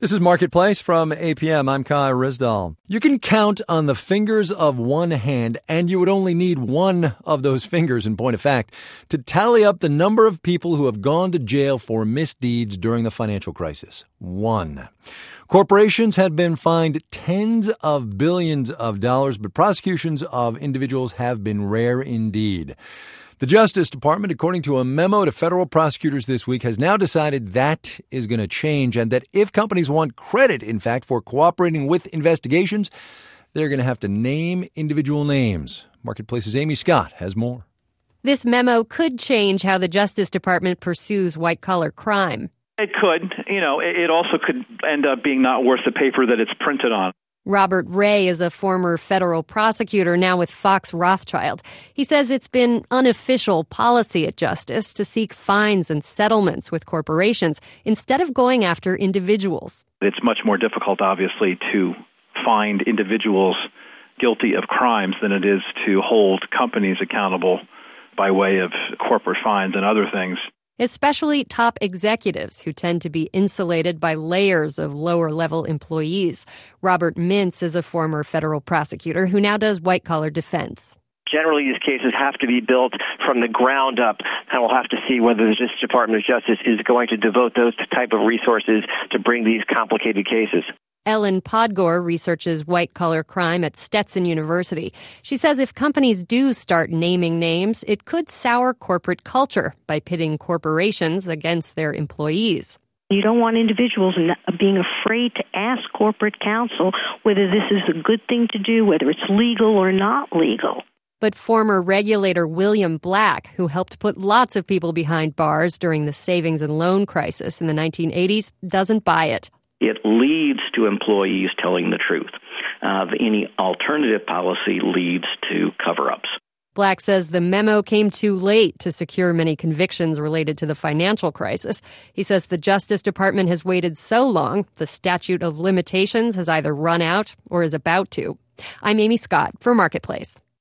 This is Marketplace from APM. I'm Kai Rizdal. You can count on the fingers of one hand, and you would only need one of those fingers, in point of fact, to tally up the number of people who have gone to jail for misdeeds during the financial crisis. One. Corporations had been fined tens of billions of dollars, but prosecutions of individuals have been rare indeed. The Justice Department, according to a memo to federal prosecutors this week, has now decided that is going to change, and that if companies want credit, in fact, for cooperating with investigations, they're going to have to name individual names. Marketplace's Amy Scott has more. This memo could change how the Justice Department pursues white-collar crime. It could. It also could end up being not worth the paper that it's printed on. Robert Ray is a former federal prosecutor, now with Fox Rothschild. He says it's been unofficial policy at Justice to seek fines and settlements with corporations instead of going after individuals. It's much more difficult, obviously, to find individuals guilty of crimes than it is to hold companies accountable by way of corporate fines and other things. Especially top executives who tend to be insulated by layers of lower-level employees. Robert Mintz is a former federal prosecutor who now does white-collar defense. Generally, these cases have to be built from the ground up, and we'll have to see whether the Department of Justice is going to devote those type of resources to bring these complicated cases. Ellen Podgore researches white-collar crime at Stetson University. She says if companies do start naming names, it could sour corporate culture by pitting corporations against their employees. You don't want individuals being afraid to ask corporate counsel whether this is a good thing to do, whether it's legal or not legal. But former regulator William Black, who helped put lots of people behind bars during the savings and loan crisis in the 1980s, doesn't buy it. It leads to employees telling the truth. Any alternative policy leads to cover-ups. Black says the memo came too late to secure many convictions related to the financial crisis. He says the Justice Department has waited so long, the statute of limitations has either run out or is about to. I'm Amy Scott for Marketplace.